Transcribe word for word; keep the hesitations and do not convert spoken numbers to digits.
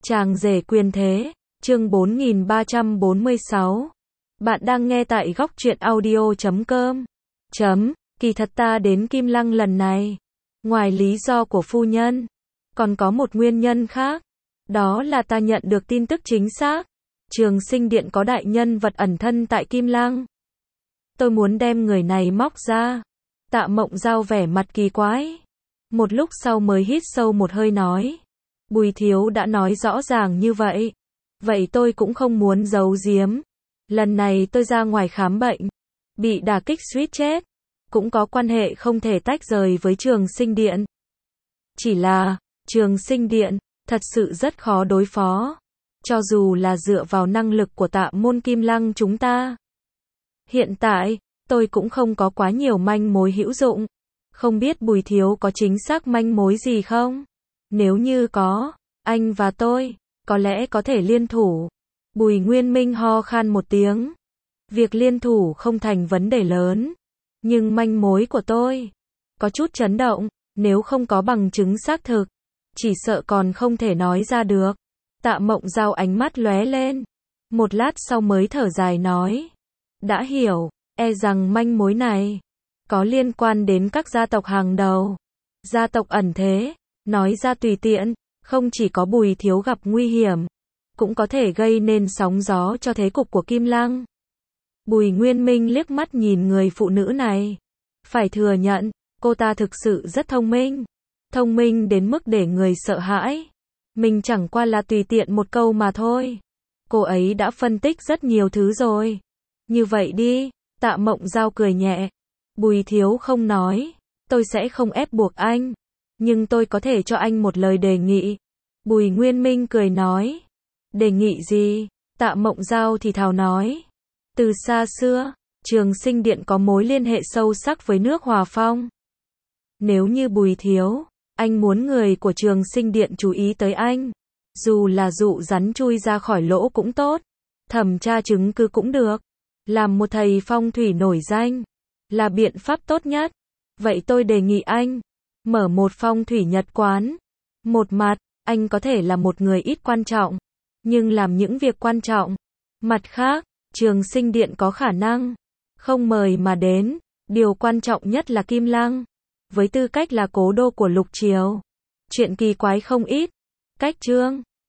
Chàng rể quyền thế, chương bốn nghìn ba trăm bốn mươi sáu. Bạn đang nghe tại góc truyện audio chấm com. Chấm, kỳ thật ta đến Kim Lăng lần này, ngoài lý do của phu nhân, còn có một nguyên nhân khác. Đó là ta nhận được tin tức chính xác. Trường Sinh Điện có đại nhân vật ẩn thân tại Kim Lăng. Tôi muốn đem người này móc ra. Tạ Mộng Giao vẻ mặt kỳ quái. Một lúc sau mới hít sâu một hơi nói. Bùi thiếu đã nói rõ ràng như vậy. Vậy tôi cũng không muốn giấu giếm. Lần này tôi ra ngoài khám bệnh, bị đả kích suýt chết, cũng có quan hệ không thể tách rời với Trường Sinh Điện. Chỉ là, Trường Sinh Điện, thật sự rất khó đối phó. Cho dù là dựa vào năng lực của Tạ môn Kim Lăng chúng ta. Hiện tại, tôi cũng không có quá nhiều manh mối hữu dụng. Không biết Bùi thiếu có chính xác manh mối gì không? Nếu như có, anh và tôi, có lẽ có thể liên thủ. Bùi Nguyên Minh ho khan một tiếng. Việc liên thủ không thành vấn đề lớn. Nhưng manh mối của tôi, có chút chấn động, nếu không có bằng chứng xác thực, chỉ sợ còn không thể nói ra được. Tạ Mộng Giao ánh mắt lóe lên. Một lát sau mới thở dài nói. Đã hiểu, e rằng manh mối này, có liên quan đến các gia tộc hàng đầu. Gia tộc ẩn thế, nói ra tùy tiện, không chỉ có Bùi thiếu gặp nguy hiểm, cũng có thể gây nên sóng gió cho thế cục của Kim Lăng. Bùi Nguyên Minh liếc mắt nhìn người phụ nữ này. Phải thừa nhận, cô ta thực sự rất thông minh. Thông minh đến mức để người sợ hãi. Mình chẳng qua là tùy tiện một câu mà thôi. Cô ấy đã phân tích rất nhiều thứ rồi. Như vậy đi, Tạ Mộng Giao cười nhẹ. Bùi thiếu không nói, tôi sẽ không ép buộc anh. Nhưng tôi có thể cho anh một lời đề nghị. Bùi Nguyên Minh cười nói. Đề nghị gì? Tạ Mộng Giao thì thào nói. Từ xa xưa, Trường Sinh Điện có mối liên hệ sâu sắc với nước Hòa Phong. Nếu như Bùi thiếu, anh muốn người của Trường Sinh Điện chú ý tới anh. Dù là dụ rắn chui ra khỏi lỗ cũng tốt. Thẩm tra chứng cứ cũng được. Làm một thầy phong thủy nổi danh, là biện pháp tốt nhất. Vậy tôi đề nghị anh, mở một phong thủy nhật quán. Một mặt, anh có thể là một người ít quan trọng, nhưng làm những việc quan trọng. Mặt khác, Trường Sinh Điện có khả năng không mời mà đến. Điều quan trọng nhất là Kim Lăng, với tư cách là cố đô của lục triều, chuyện kỳ quái không ít. Cách chương